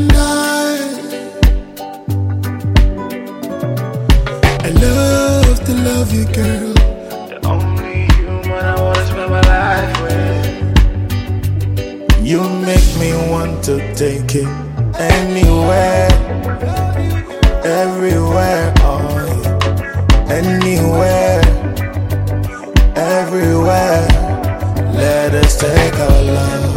and I love to love you, girl. The only human I wanna spend my life with. You make me want to take it anywhere, everywhere, oh, anywhere, everywhere. Let us take our love.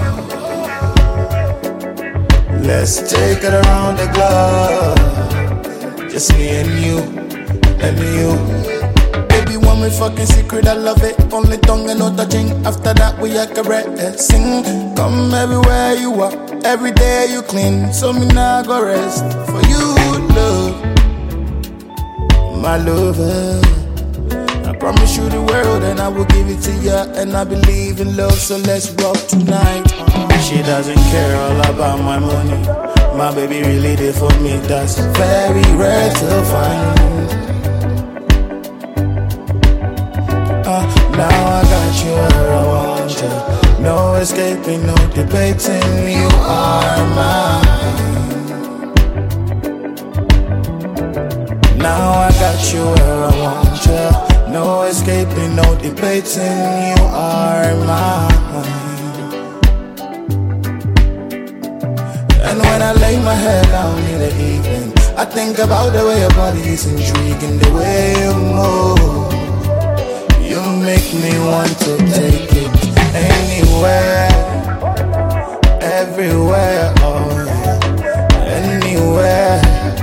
Let's take it around the globe. Just me and you, and you. Baby, when we fucking secret, I love it. Only tongue and no touching. After that, we are caressing. Come everywhere you are, every day you clean. So me now go rest for you, love, my lover. I promise you the world and I will give it to you. And I believe in love, so let's rock tonight. She doesn't care all about my money. My baby really did for me, that's very rare to find. Now I got you where I want you. No escaping, no debating, you are mine. Now I got you where I want you. No escaping, no debating, you are mine. And when I lay my head down in the evening, I think about the way your body is intriguing, the way you move. You make me want to take it anywhere, everywhere, oh yeah. Anywhere,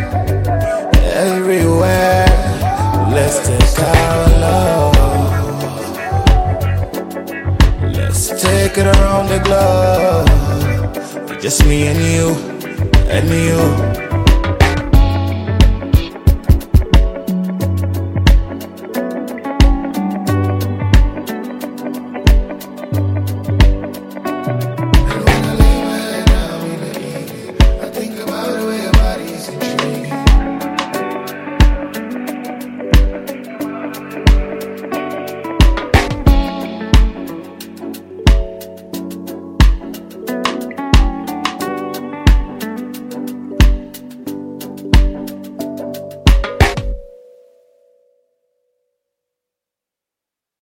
everywhere. Let's take our love. Let's take it around the globe. Just me and you, and you.